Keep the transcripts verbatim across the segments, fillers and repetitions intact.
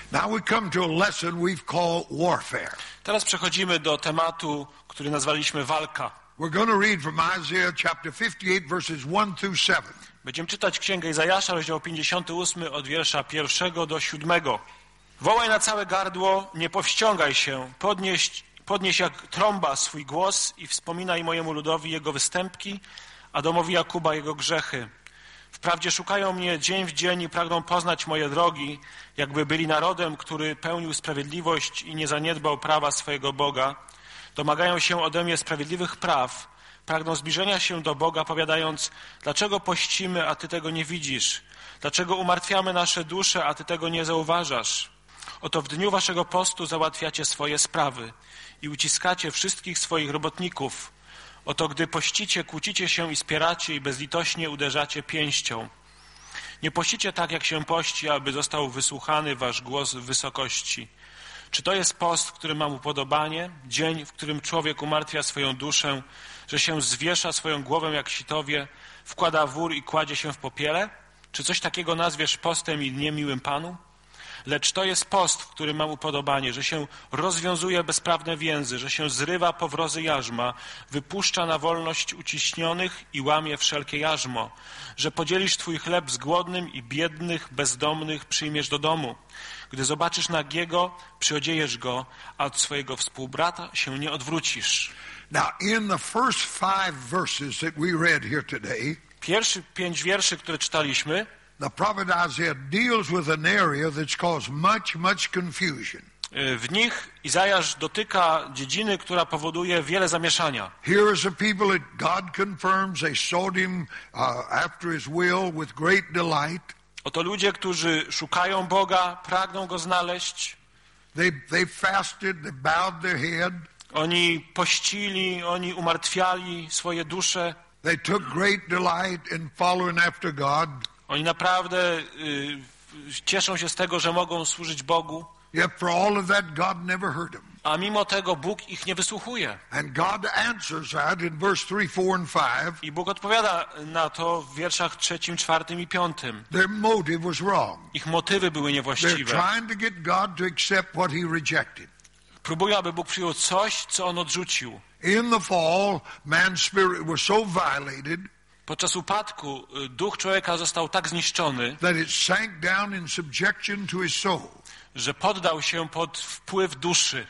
Now we come to a lesson we've called warfare. Teraz przechodzimy do tematu, który nazwaliśmy walka. We're going to read from Isaiah chapter fifty-eight verses one through seven. Będziemy czytać Księgę Izajasza, rozdział pięćdziesiąty ósmy, od wiersza pierwszego do siódmego. Wołaj na całe gardło, nie powściągaj się, podnieś, podnieś jak trąba swój głos i wspominaj mojemu ludowi jego występki, a domowi Jakuba jego grzechy. Wprawdzie szukają mnie dzień w dzień i pragną poznać moje drogi, jakby byli narodem, który pełnił sprawiedliwość i nie zaniedbał prawa swojego Boga. Domagają się ode mnie sprawiedliwych praw, pragną zbliżenia się do Boga, powiadając, dlaczego pościmy, a Ty tego nie widzisz? Dlaczego umartwiamy nasze dusze, a Ty tego nie zauważasz? Oto w dniu waszego postu załatwiacie swoje sprawy i uciskacie wszystkich swoich robotników. Oto gdy pościcie, kłócicie się i spieracie i bezlitośnie uderzacie pięścią. Nie pościcie tak, jak się pości, aby został wysłuchany wasz głos w wysokości. Czy to jest post, w którym mam upodobanie? Dzień, w którym człowiek umartwia swoją duszę, że się zwiesza swoją głowę jak sitowie, wkłada wór i kładzie się w popiele? Czy coś takiego nazwiesz postem i niemiłym Panu? Lecz to jest post, w którym mam upodobanie, że się rozwiązuje bezprawne więzy, że się zrywa powrozy jarzma, wypuszcza na wolność uciśnionych i łamie wszelkie jarzmo, że podzielisz twój chleb z głodnym i biednych, bezdomnych przyjmiesz do domu. Gdy zobaczysz nagiego, przyodziejesz go, a od swojego współbrata się nie odwrócisz. Now, in the first five verses that we read here today, Pierwszy pięć wierszy, które czytaliśmy, the prophet Isaiah deals with an area that's caused much, much confusion. W nich Izajasz dotyka dziedziny, która powoduje wiele zamieszania. Here is a people that God confirms they sought him uh, after his will with great delight. Oto ludzie, którzy szukają Boga, pragną Go znaleźć. They they fasted, they bowed their head. Oni pościli, oni umartwiali swoje dusze. They took great delight in following after God. Oni naprawdę y, cieszą się z tego, że mogą służyć Bogu. Yet for all of that, God never heard them. A mimo tego Bóg ich nie wysłuchuje. And God answers that in verse three, four, and five. I Bóg odpowiada na to w wierszach trzecim, czwartym i piątym. Their motive was wrong. Ich motywy były They're niewłaściwe. trying to get God to accept what he rejected. Próbują, aby Bóg przyjął coś, co On odrzucił. In the fall, man's spirit was so violated Podczas upadku duch człowieka został tak zniszczony, that it sank down in subjection to his soul. że poddał się pod wpływ duszy.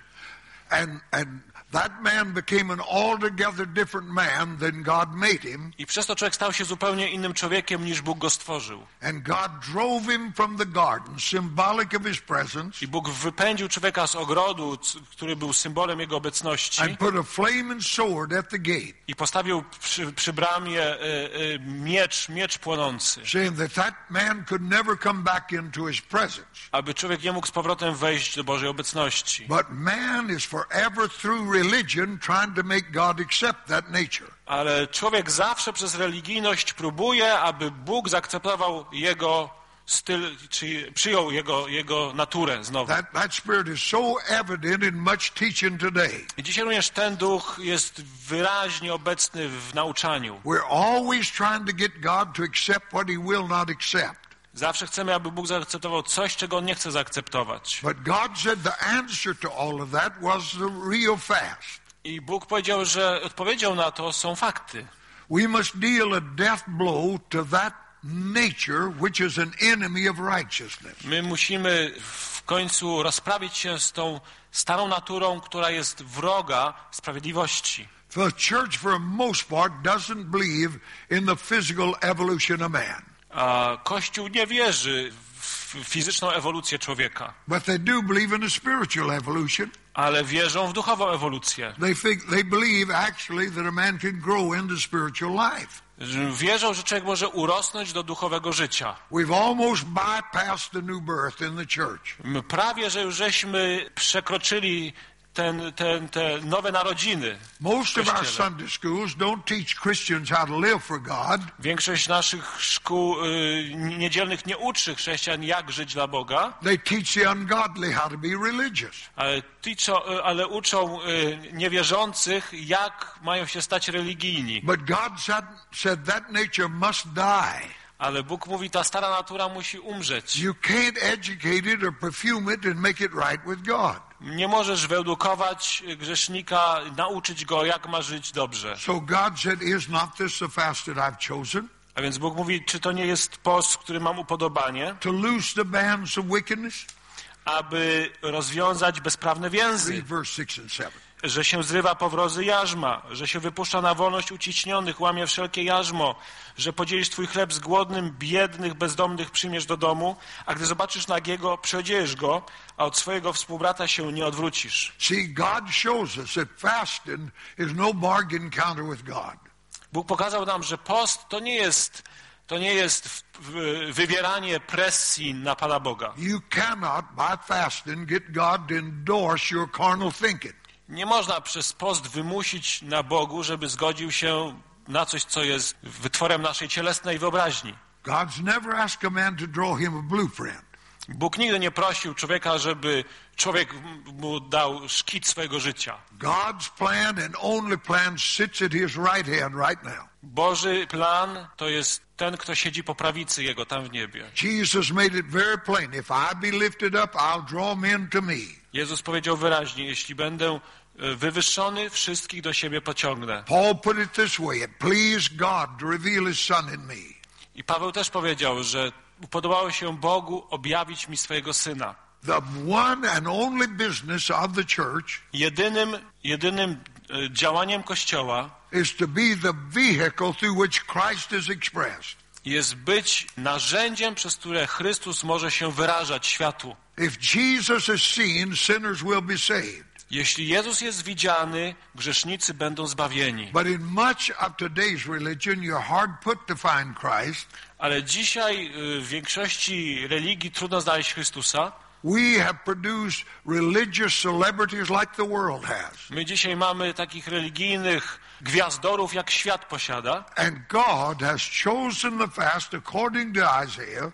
And and that man became an altogether different man than God made him. I przez to człowiek stał się zupełnie innym człowiekiem, niż Bóg go stworzył. And God drove him from the garden, symbolic of his presence. I Bóg wypędził człowieka z ogrodu, c- który był symbolem Jego obecności, And put a flaming sword at the gate, i postawił przy, przy bramie y, y, miecz, miecz płonący, saying that that man could never come back into his presence. aby człowiek nie mógł z powrotem wejść do Bożej obecności. But man is forever through religion trying to make God accept that nature. Ale człowiek zawsze przez religijność próbuje, aby Bóg zaakceptował jego styl, czy przyjął jego, jego naturę znowu. That, that spirit is so evident in much teaching today. I dzisiaj również ten duch jest wyraźnie obecny w nauczaniu. We're always trying to get God to accept what he will not accept. Zawsze chcemy, aby Bóg zaakceptował coś, czego On nie chce zaakceptować. But God said the answer to all of that was the real fast. I Bóg powiedział, że odpowiedzią na to są fakty. We must deal a death blow to that nature which is an enemy of righteousness. My musimy w końcu rozprawić się z tą starą naturą, która jest wroga sprawiedliwości. The church, for the most part, doesn't believe in the physical evolution of man. A Kościół nie wierzy w fizyczną ewolucję człowieka, But they do believe in a spiritual evolution. ale wierzą w duchową ewolucję. They think, they believe actually that a man can grow into spiritual life. Wierzą, że człowiek może urosnąć do duchowego życia. We've almost bypassed the new birth in the church. My prawie, że już żeśmy przekroczyli ten, ten, te nowe narodziny. Most of our Kościele. Sunday schools don't teach Christians how to live for God. Większość naszych szkół y, niedzielnych nie uczy chrześcijan, jak żyć dla Boga, They teach the ungodly how to be religious. ale, ticho, y, ale uczą y, niewierzących, jak mają się stać religijni. But God said, said that nature must die. Ale Bóg mówi, ta stara natura musi umrzeć. You can't educate it or perfume it and make it right with God. Nie możesz wyedukować grzesznika, nauczyć go, jak ma żyć dobrze. So God said, is not this the fast that I've chosen? A więc Bóg mówi, czy to nie jest post, w którym mam upodobanie? To loose the bands of wickedness? Aby rozwiązać bezprawne więzy. Read verse six and seven. Że się zrywa powrozy jarzma, że się wypuszcza na wolność uciśnionych, łamie wszelkie jarzmo, że podzielisz twój chleb z głodnym, biednych, bezdomnych przyjmiesz do domu, a gdy zobaczysz nagiego, przyodziejesz go, a od swojego współbrata się nie odwrócisz. See, God shows us that fasting is no bargain counter with God. Bóg pokazał nam, że post to nie jest, to nie jest wywieranie presji na Pana Boga. You cannot, by fasting, get God to endorse your carnal thinking. Nie można przez post wymusić na Bogu, żeby zgodził się na coś, co jest wytworem naszej cielesnej wyobraźni. God's never asked a man to draw him a blueprint. Bóg nigdy nie prosił człowieka, żeby człowiek mu dał szkic swojego życia. God's plan and only plan sits at his right hand right now. Boży plan to jest ten, kto siedzi po prawicy Jego tam w niebie. Jesus made it very plain. If I be lifted up, I'll draw men to me. Jezus powiedział wyraźnie, jeśli będę wywyższony, wszystkich do siebie pociągnę. Paul put it this way, it pleased God to reveal his son in me. I Paweł też powiedział, że upodobało się Bogu objawić mi swojego Syna. The one and only business of the church Jedynym, jedynym działaniem Kościoła is to be the vehicle through which Christ is expressed. jest być narzędziem, przez które Chrystus może się wyrażać światu. If Jesus is seen, sinners will be saved. Jeśli Jezus jest widziany, grzesznicy będą zbawieni. But in much of today's religion, you're hard put to find Christ. Ale dzisiaj w większości religii trudno znaleźć Chrystusa. We have produced religious celebrities like the world has. My dzisiaj mamy takich religijnych gwiazdorów, jak świat posiada. And God has chosen the fast according to Isaiah.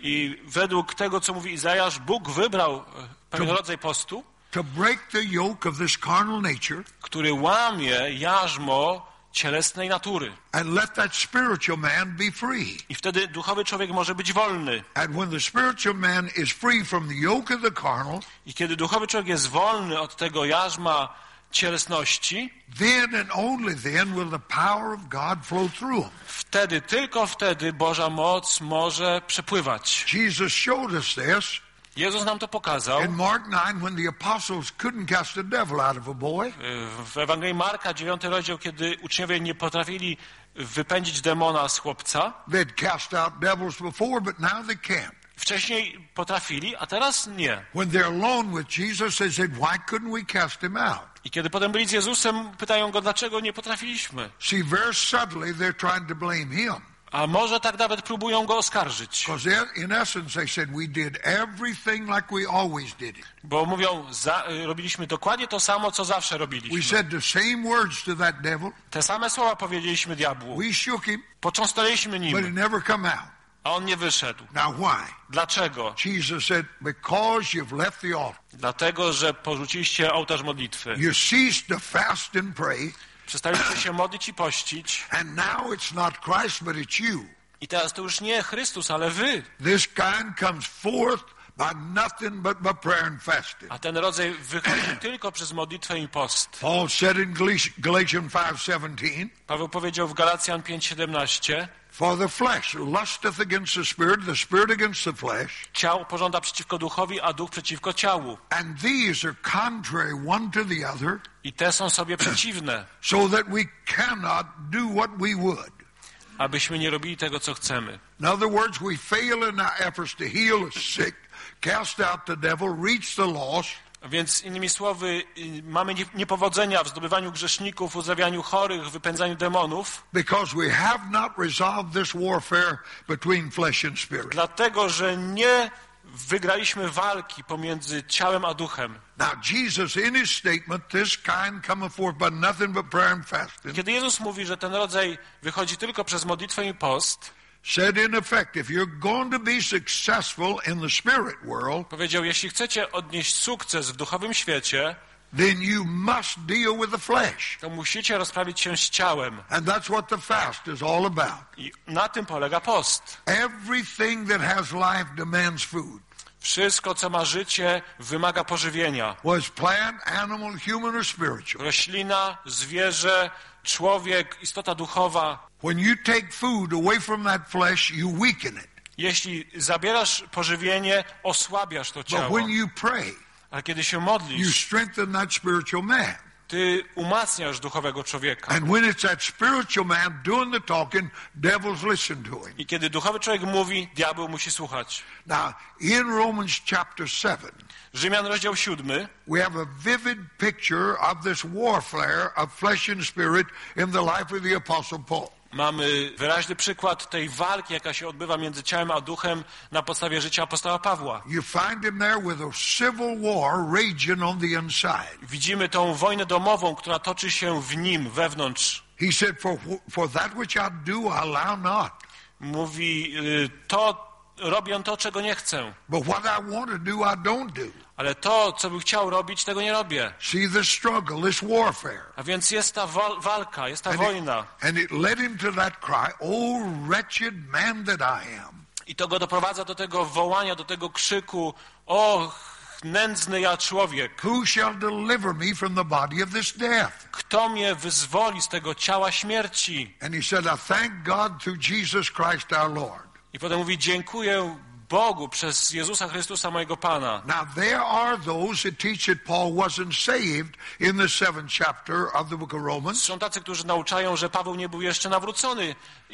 I według tego, co mówi Izajasz, Bóg wybrał pewien rodzaj postu, to break the yoke of this carnal nature, który łamie jarzmo cielesnej natury. And let that spiritual man be free. I wtedy duchowy człowiek może być wolny. And when the spiritual man is free from the yoke of the carnal, I kiedy duchowy człowiek jest wolny od tego jarzma cielesności, then and only then will the power of God flow through him. Wtedy, tylko wtedy Boża moc może przepływać. Jesus showed us this. Jezus nam to pokazał. In Mark nine, when the apostles couldn't cast a devil out of a boy, w Ewangelii Marka, dziewiąty rozdział, kiedy uczniowie nie potrafili wypędzić demona z chłopca. They'd cast out devils before, but now they can't. Wcześniej potrafili, a teraz nie. When they're alone with Jesus, they said, why couldn't we cast him out? I kiedy potem byli z Jezusem, pytają go, dlaczego nie potrafiliśmy. See, very subtly they're trying to blame him. A może tak nawet próbują go oskarżyć. Because in essence they said we did everything like we always did it. Bo mówią, za, robiliśmy dokładnie to samo, co zawsze We robiliśmy. said the same words to that devil. Te same słowa powiedzieliśmy diabłu. We shook him, Począstowaliśmy but he nim, never come out. a on nie wyszedł. Now why? Dlaczego? Jesus said, because you've left the altar. Dlatego, że porzuciliście ołtarz modlitwy. You ceased to fast and pray. Przestaliście się modlić i pościć. And now it's not Christ, but it's you. I teraz to już nie Chrystus, ale wy. This kind comes forth by nothing but by prayer and fasting. A ten rodzaj wychodzi tylko przez modlitwę i post. Paul said in Galatians five seventeen, Paweł powiedział w Galacjan pięć siedemnaście, for the flesh lusteth against the spirit, the spirit against the flesh. ciało pożąda przeciwko duchowi, a duch przeciwko ciału. And these are contrary one to the other, I te są sobie przeciwne, so that we cannot do what we would. abyśmy nie robili tego, co chcemy. In other words, we fail in our efforts to heal the sick, cast out the devil, reach the lost. A więc innymi słowy, mamy niepowodzenia w zdobywaniu grzeszników, uzdrawianiu chorych, wypędzaniu demonów. Because we have not resolved this warfare between flesh and spirit. Dlatego, że nie wygraliśmy walki pomiędzy ciałem a duchem. Now Jesus in his statement, this kind cometh forth by nothing but prayer and fasting, Kiedy Jezus mówi, że ten rodzaj wychodzi tylko przez modlitwę i post, said in effect, if you're going to be successful in the spirit world, powiedział, jeśli chcecie odnieść sukces w duchowym świecie, then you must deal with the flesh. to musicie rozprawić się z ciałem. And that's what the fast is all about. I na tym polega post. Everything that has life demands food. Wszystko, co ma życie, wymaga pożywienia. Was plant, animal, human or spiritual. Roślina, zwierzę, człowiek, istota duchowa. When you take food away from that flesh, you weaken it. Jeśli zabierasz pożywienie, osłabiasz to But ciało. when you pray, Ale kiedy się you modlisz, strengthen that spiritual man. ty umacniasz duchowego człowieka. And when it's that spiritual man doing the talking, devils listen to him. I kiedy duchowy człowiek mówi, diabeł musi słuchać. Now, in Romans chapter seven, Rzymian, rozdział siódmy, we have a vivid picture of this warfare of flesh and spirit in the life of the Apostle Paul. mamy wyraźny przykład tej walki, jaka się odbywa między ciałem a duchem na podstawie życia apostoła Pawła. You find him there with a civil war raging on the inside. Widzimy tą wojnę domową, która toczy się w nim, wewnątrz. He said, for, for that which I do, I allow not. Mówi, y, to robię to, czego nie chcę. But what I want to do, I don't do. Ale to, co bym chciał robić, tego nie robię. See the struggle, this warfare. A więc jest ta wal- walka, jest ta And wojna. it, and it led him to that cry, oh, wretched man that I am. I to go doprowadza do tego wołania, do tego krzyku, o, nędzny ja człowiek. Who shall deliver me from the body of this death? Kto mnie wyzwoli z tego ciała śmierci? And he said, I thank God through Jesus Christ our Lord. I potem mówi, dziękuję Bogu przez Jezusa Chrystusa mojego Pana. Now there are those that teach that Paul wasn't saved in the seventh chapter of the book of Romans. Są tacy, którzy nauczają, że Paweł nie był jeszcze nawrócony,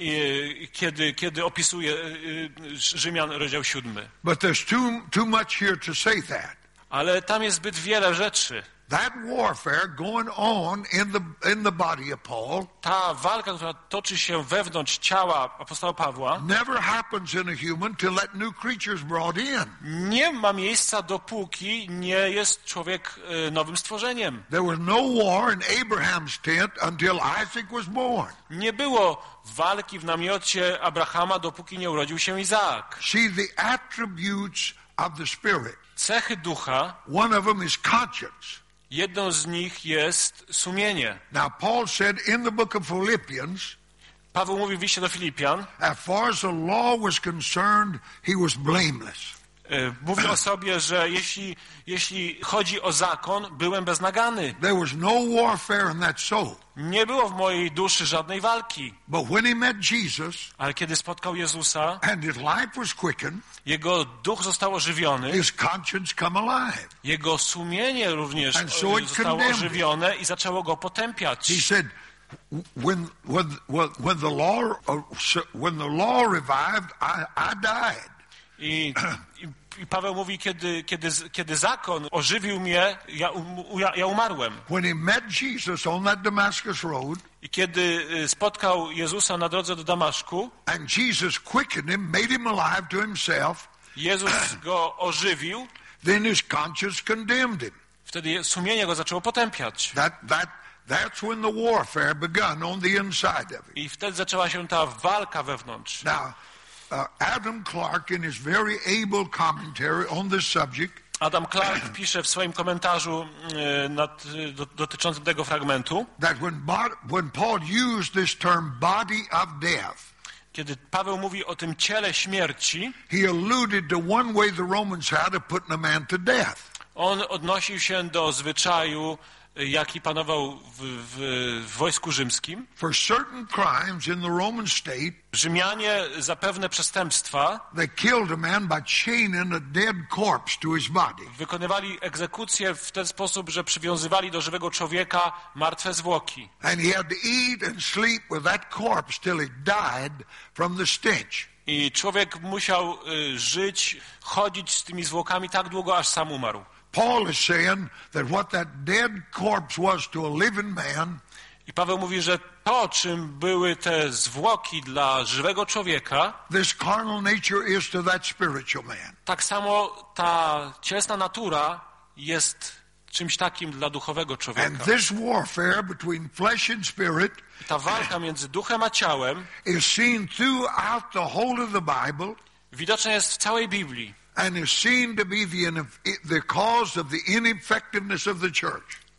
i, kiedy, kiedy opisuje y, y, Rzymian, rozdział siódmy. But there's too, too much here to say that. Ale tam jest zbyt wiele rzeczy. That warfare going on in the, in the body of Paul Ta walka, która toczy się wewnątrz ciała apostoła Pawła, never happens in a human till that new creature is brought in. nie ma miejsca, dopóki nie jest człowiek y, nowym stworzeniem. There was no war in Abraham's tent until Isaac was born. Nie było walki w namiocie Abrahama, dopóki nie urodził się Izaak. See the attributes of the Spirit. Cechy ducha, One of them is conscience. jedną z nich jest sumienie. Now Paul said in the book of Philippians, Paweł mówi w liście do Filipian, as far as the law was concerned, he was blameless. y, mówi o sobie, że jeśli, jeśli chodzi o zakon, byłem beznagany. There was no warfare in that soul. Nie było w mojej duszy żadnej walki. But when he met Jesus Ale kiedy spotkał Jezusa, and his life was quickened, jego duch został ożywiony, his conscience come alive. jego sumienie również And so it zostało condemned ożywione i zaczęło go potępiać. He said, when, when, when, the, law, when the law revived, I, I died. I, i, I Paweł mówi, kiedy, kiedy, kiedy zakon ożywił mnie, ja, ja, ja umarłem. When he met Jesus on that Damascus road, I kiedy spotkał Jezusa na drodze do Damaszku, and Jesus quickened him, made him alive to himself, Jezus go ożywił, then his conscience condemned him. wtedy sumienie go zaczęło potępiać. That, that, that's when the warfare begun on the inside of him. I wtedy zaczęła się ta walka wewnątrz. Now, uh, Adam Clark, in his very able commentary on this subject, Adam Clark pisze w swoim komentarzu y, nad, y, do, dotyczącym tego fragmentu, that when, bod- when Paul used this term body of death, kiedy Paweł mówi o tym ciele śmierci, he alluded to one way the Romans had of putting a man to death. on odnosił się do zwyczaju, jaki panował w, w, w wojsku rzymskim. For certain crimes in the Roman state, Rzymianie za pewne przestępstwa they killed a man by chaining a dead corpse to his body. wykonywali egzekucję w ten sposób, że przywiązywali do żywego człowieka martwe zwłoki. And he had to eat and sleep with that corpse till he died from the stench. I człowiek musiał y, żyć, chodzić z tymi zwłokami tak długo, aż sam umarł. Paul is saying that what that dead corpse was to a living man, I Paweł mówi, że to, czym były te zwłoki dla żywego człowieka, this carnal nature is to that spiritual man. tak samo ta cielesna natura jest czymś takim dla duchowego And człowieka. this warfare between flesh and spirit Ta walka między duchem a ciałem is seen throughout the whole of the Bible widoczna jest w całej Biblii and is seen to be the, the cause of the ineffectiveness of the church.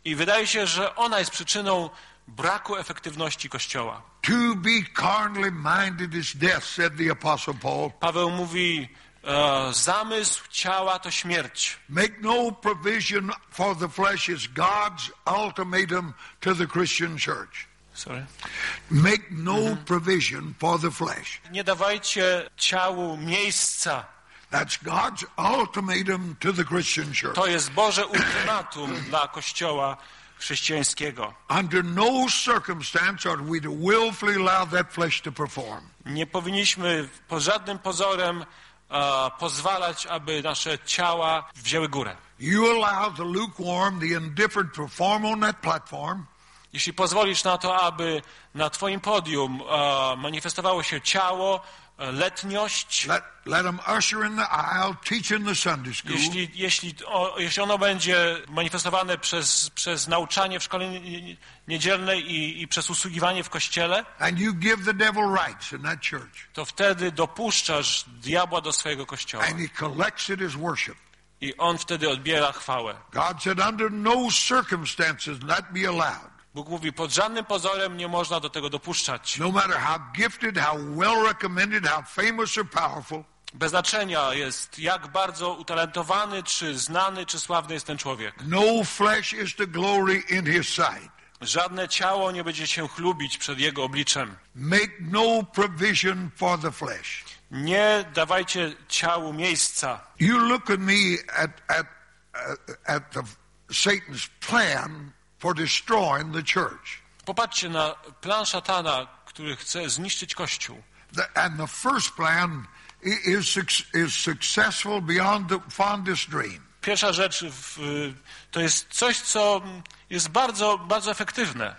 I wydaje się, że ona jest przyczyną braku efektywności Kościoła. To be carnally minded is death, said the Apostle Paul. Paweł mówi, e, zamysł ciała to śmierć. Make no provision for the flesh is God's ultimatum to the Christian church. Sorry. Make no mhm. provision for the flesh. Nie dawajcie ciału miejsca. That's God's ultimatum to the Christian church. To jest Boże ultimatum dla Kościoła chrześcijańskiego. Under no circumstance are we to willfully allow that flesh to perform. Nie powinniśmy pod żadnym pozorem uh, pozwalać, aby nasze ciała wzięły górę. You allow the lukewarm, the indifferent perform on that platform. Jeśli pozwolisz na to, aby na twoim podium uh, manifestowało się ciało, letniość, let, let them usher in the aisle, teach in the Sunday school. Jeśli, jeśli, o, jeśli ono będzie manifestowane przez, przez nauczanie w szkole niedzielnej i, i przez usługiwanie w kościele, and you give the devil rights in that church. To wtedy dopuszczasz diabła do swojego kościoła. And he collects it as worship. I on wtedy odbiera chwałę. God said, under no circumstances let be allowed. Bóg mówi, pod żadnym pozorem nie można do tego dopuszczać. No matter how gifted, how well recommended, how famous or powerful. Bez znaczenia jest, jak bardzo utalentowany, czy znany, czy sławny jest ten człowiek. No flesh is to glory in his sight. Żadne ciało nie będzie się chlubić przed jego obliczem. Make no provision for the flesh. Nie dawajcie ciału miejsca. You look at me at at at the Satan's plan for destroying the church. Popatrzcie na plan szatana, który chce zniszczyć Kościół. The, and the first plan is is successful beyond the fondest dream. Pierwsza rzecz w, to jest coś, co jest bardzo, bardzo efektywne.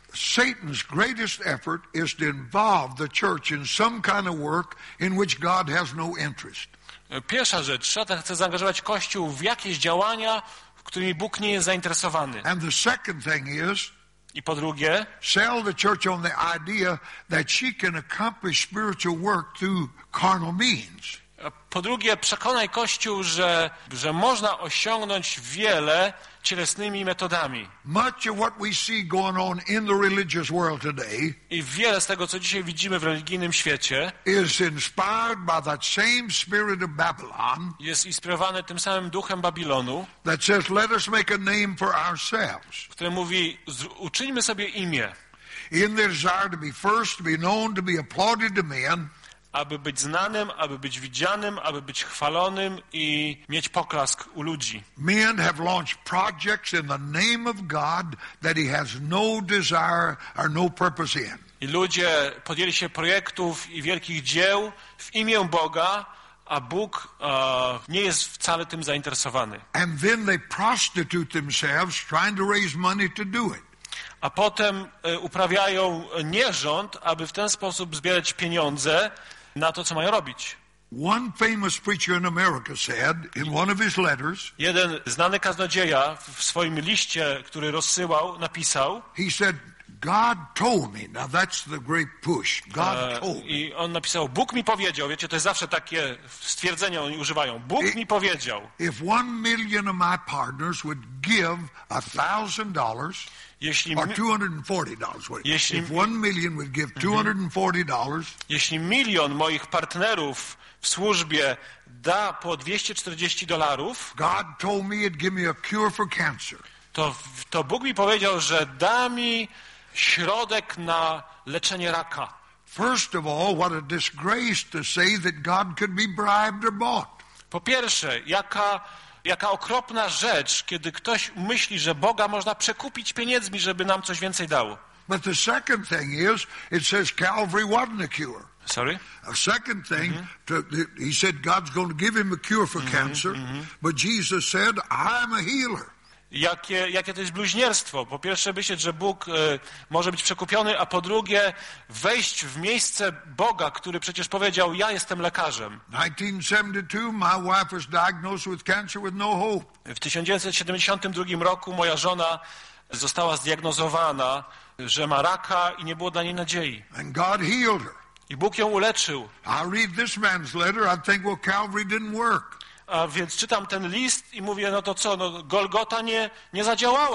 Satan's greatest effort is to involve the church in some kind of work in which God has no interest. Pierwsza rzecz, szatan chce zaangażować Kościół w jakieś działania, którymi Bóg nie jest zainteresowany. And the second thing is, I po drugie, sell the church on the idea that she can accomplish spiritual work through carnal means. Po drugie, przekonaj Kościół, że, że można osiągnąć wiele cielesnymi metodami. Much of what we see going on in the religious world today I wiele z tego, co dzisiaj widzimy w religijnym świecie, is inspired by that same spirit of Babylon. Jest inspirowane tym samym duchem Babilonu, That says, let us make a name for ourselves. który mówi, uczyńmy sobie imię. In their desire to be first, to be known, to be applauded to men. Aby być znanym, aby być widzianym, aby być chwalonym i mieć poklask u ludzi. Men have launched projects in the name of God that he has no desire or no purpose in. I ludzie podjęli się projektów i wielkich dzieł w imię Boga, a Bóg uh, nie jest wcale tym zainteresowany. And then they prostitute themselves trying to raise money to do it. A potem y, uprawiają nierząd, aby w ten sposób zbierać pieniądze na to, co mają robić. One famous preacher in America said in one of his letters, jeden znany kaznodzieja w swoim liście, który rozsyłał, napisał, he said, God told me. Now that's the great push. God e, told me. I on napisał, Bóg mi powiedział. Wiecie, to jest zawsze takie stwierdzenia oni używają. Bóg I, mi powiedział. If one million of my partners would give a thousand dollars, Jeśli, or two hundred forty dollars, jeśli, if one million would give two hundred forty dollars, jeśli milion moich partnerów w służbie da po dwieście czterdzieści dolarów, God told me it'd give me a cure for cancer. To, to Bóg mi powiedział, że da mi środek na leczenie raka. First of all, what a disgrace to say that God could be bribed or bought. Po pierwsze, jaka, jaka okropna rzecz, kiedy ktoś myśli, że Boga można przekupić pieniędzmi, żeby nam coś więcej dało. But the second thing is, it says Calvary wasn't a cure. Sorry? A second thing, mm-hmm. to, he said God's going to give him a cure for mm-hmm, cancer, mm-hmm. but Jesus said, I'm a healer. Jakie, jakie to jest bluźnierstwo. Po pierwsze myśleć, że Bóg y, może być przekupiony, a po drugie wejść w miejsce Boga, który przecież powiedział, ja jestem lekarzem. nineteen seventy-two, my wife was diagnosed with cancer with no hope. W tysiąc dziewięćset siedemdziesiątym drugim roku moja żona została zdiagnozowana, że ma raka i nie było dla niej nadziei. And God healed her. I Bóg ją uleczył. I read this man's letter, I think, well, Calvary didn't work. A więc czytam ten list i mówię, no to co, no Golgota nie, nie zadziałała.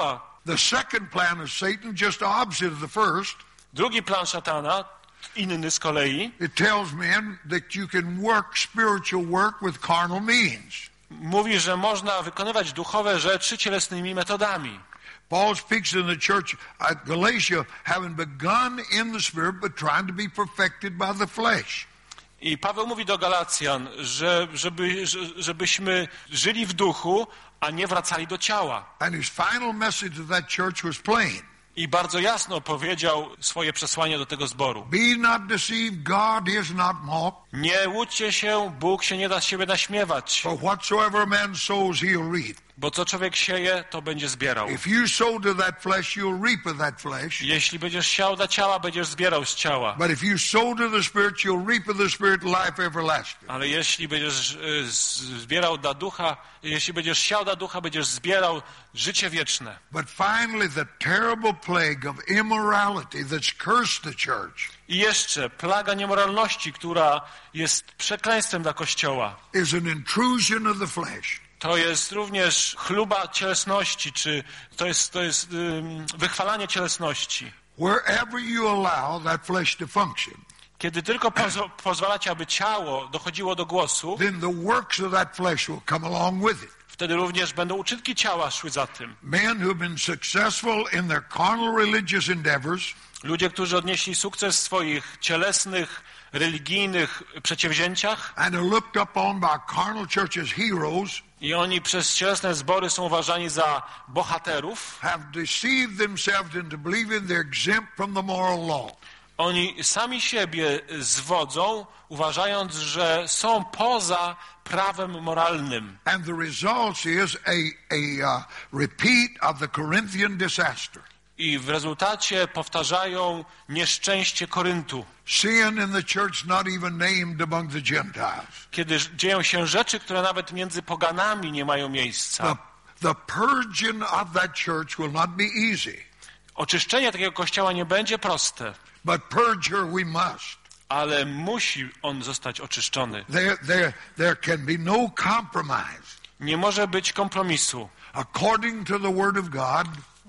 The second plan of Satan, just the opposite of the first. Drugi plan szatana, inny z kolei, It tells men that you can work spiritual work with carnal means. mówi, że można wykonywać duchowe rzeczy cielesnymi metodami. Paul speaks in the church at Galatia, having begun in the spirit, but trying to be perfected by the flesh. I Paweł mówi do Galacjan, że, żeby, żebyśmy żyli w duchu, a nie wracali do ciała. And his final message to that church was plain. I bardzo jasno powiedział swoje przesłanie do tego zboru. Be not deceived, God is not mocked. Nie łudźcie się, Bóg się nie da z siebie naśmiewać. For whatsoever man sows, he'll reap. Bo co człowiek sieje, to będzie zbierał. If you sow to that flesh, you'll reap of that flesh. Jeśli będziesz siał dla ciała, będziesz zbierał z ciała. But if you sow to the Spirit, you'll reap of the Spirit life everlasting. Ale jeśli będziesz y, zbierał dla ducha, jeśli będziesz siał dla ducha, będziesz zbierał życie wieczne. But finally, the terrible plague of immorality that's cursed the church I jeszcze plaga niemoralności, która jest przekleństwem dla Kościoła. is an intrusion of the flesh. To jest również chluba cielesności, czy to jest, to jest um, wychwalanie cielesności. Wherever you allow that flesh to function, Kiedy tylko pozo- pozwalacie, aby ciało dochodziło do głosu, then the works of that flesh will come along with it. wtedy również będą uczynki ciała szły za tym. Men who have been successful in their carnal religious endeavors Ludzie, którzy odnieśli sukces w swoich cielesnych, religijnych przedsięwzięciach and are looked upon by carnal churches heroes, i oni przez cielesne zbory są uważani za bohaterów, have deceived themselves into believing they're exempt from the moral law. oni sami siebie zwodzą, uważając, że są poza prawem moralnym. And the result is a, a uh, repeat of the Corinthian disaster. I w rezultacie powtarzają nieszczęście Koryntu. Sin in the church not even named among the Gentiles. Kiedy dzieją się rzeczy, które nawet między poganami nie mają miejsca. The, the purging of that church will not be easy. Oczyszczenie takiego kościoła nie będzie proste, But purge her we must. ale musi on zostać oczyszczony. There, there, there can be no compromise. Nie może być kompromisu. According to the Word of God,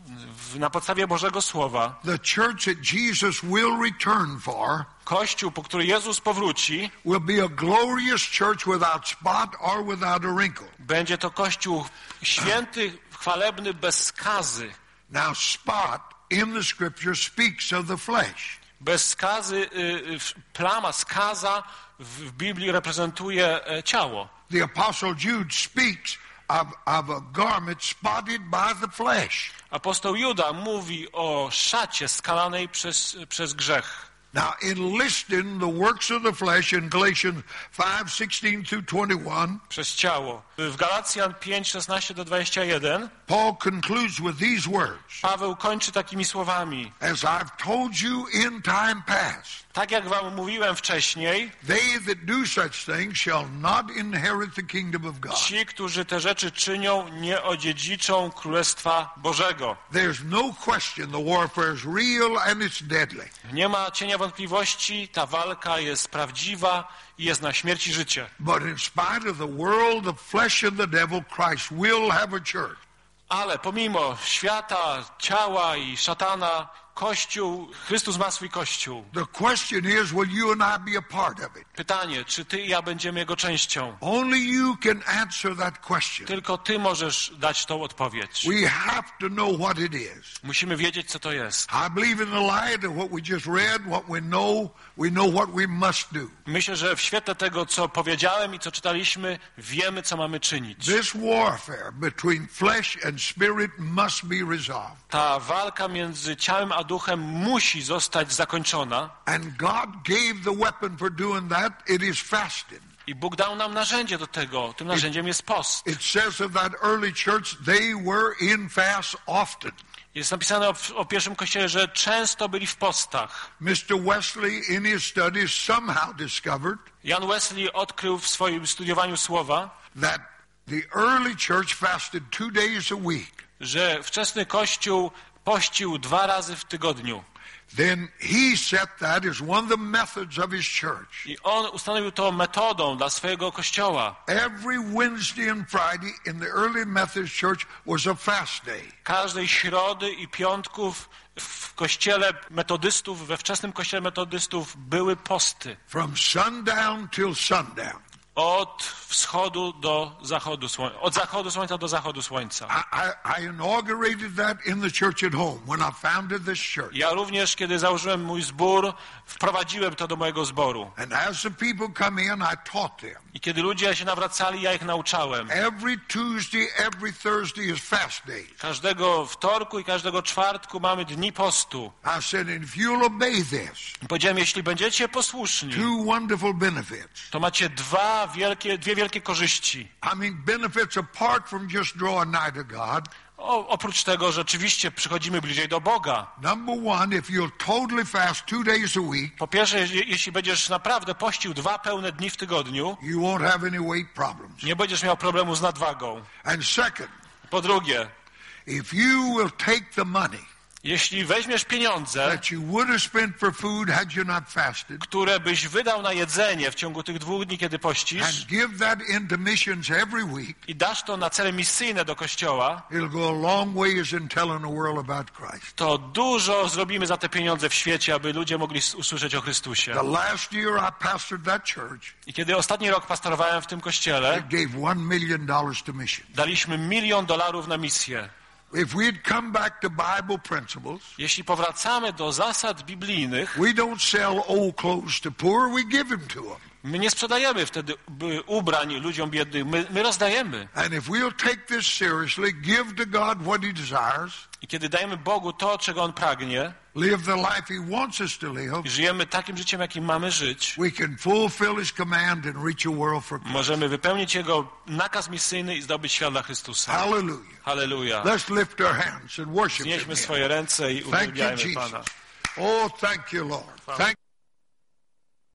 W, na podstawie Bożego Słowa the church that Jesus will return for Kościół, po który Jezus powróci, will be a glorious church without spot or without a wrinkle. będzie to Kościół święty, chwalebny, bez skazy. Now, spot in the Scripture speaks of the flesh. Bez skazy, y, y, plama, skaza w, w Biblii reprezentuje e, ciało. The Apostle Jude speaks of, of a garment spotted by the flesh. Apostoł Juda mówi o szacie skalanej przez, przez grzech. Now, in listing the works of the flesh in Galatians five sixteen through twenty-one, Przez ciało. W Galacjan pięć szesnaście do dwudziestego pierwszego Paul concludes with these words: Paweł kończy takimi słowami. As I've told you in time past, Tak jak wam mówiłem wcześniej, they that do such things shall not inherit the kingdom of God. ci, którzy te rzeczy czynią, nie odziedziczą Królestwa Bożego. There's no question the warfare is real and it's deadly. Nie ma cienia wątpliwości, ta walka jest prawdziwa i jest na śmierć i życie. But in spite of the world, the flesh and the devil, Christ will have a church. Ale pomimo świata, ciała i szatana, Kościół, Chrystus ma swój Kościół. The question is, will you and I be a part of it? Pytanie, czy ty i ja będziemy jego częścią? Only you can answer that question. Tylko ty możesz dać tą odpowiedź. We have to know what it is. Musimy wiedzieć, co to jest. I believe in the light of what we just read, what we know, we know what we must do. Myślę, że w świetle tego, co powiedziałem i co czytaliśmy, wiemy, co mamy czynić. This warfare between flesh and spirit must be resolved. Ta walka między ciałem a duchem musi zostać zakończona. And God gave the weapon for doing that. It is fasting. I Bóg dał nam narzędzie do tego. Tym narzędziem jest post. It says of that early church, they were in fast often. Jest napisane o, o pierwszym kościele, że często byli w postach. Mister Wesley, in his studies, somehow discovered Jan Wesley odkrył w swoim studiowaniu słowa, that the early church fasted two days a week. że wczesny kościół pościł dwa razy w tygodniu. then he set that as one of the methods of his church. I on ustanowił to metodą dla swojego kościoła. Every Wednesday and Friday in the early Methodist church was a fast day. Każdej środy i piątków w kościele metodystów, we wczesnym kościele metodystów były posty. From sundown till sundown. Od wschodu do zachodu słońca, od zachodu słońca do zachodu słońca. I, I, I inaugurated that in the church at home when I founded this church. Ja również, kiedy założyłem mój zbór, wprowadziłem to do mojego zboru. And as the people come in, I taught them. I kiedy ludzie się nawracali, ja ich nauczałem. Every Tuesday, every Thursday is fast day. Każdego wtorku i każdego czwartku mamy dni postu. I said, and if you'll obey this, Powiedziałem, jeśli będziecie posłuszni, two wonderful benefits. to macie dwa wielkie, dwie wielkie korzyści. I mean, benefits apart from just drawing nigh to God. O, oprócz tego, że rzeczywiście przychodzimy bliżej do Boga. Number one, if you'll totally fast two days a week, Po pierwsze, je, jeśli będziesz naprawdę pościł dwa pełne dni w tygodniu, you won't have any weight problems. nie będziesz miał problemu z nadwagą. And second, Po drugie, if you will take the money jeśli weźmiesz pieniądze, that you would have spent for food had you not fasted, które byś wydał na jedzenie w ciągu tych dwóch dni, kiedy pościsz, and give that into missions every week, i dasz to na cele misyjne do Kościoła, it'll go a long ways in telling the world about Christ. to dużo zrobimy za te pieniądze w świecie, aby ludzie mogli usłyszeć o Chrystusie. The last year I pastored that church, I kiedy ostatni rok pastorowałem w tym kościele, I gave one million dollars to missions. daliśmy milion dolarów na misję. If we'd come back to Bible principles, Jeśli powracamy do zasad biblijnych, we don't sell old clothes to poor, we give them to them. my nie sprzedajemy wtedy ubrań ludziom biednym, my, my rozdajemy. And if we'll take this seriously, give to God what He desires, I kiedy dajemy Bogu to, czego On pragnie, live the life He wants us to live, i żyjemy takim życiem, jakim mamy żyć, we can fulfill His command and reach a world for Christ. możemy wypełnić Jego nakaz misyjny i zdobyć świat dla Chrystusa. Hallelujah. Halleluja. Let's lift our hands and worship Him. Znieśmy swoje ręce i Thank you, uwielbiajmy Jesus. Pana. Oh, thank you, Lord. Thank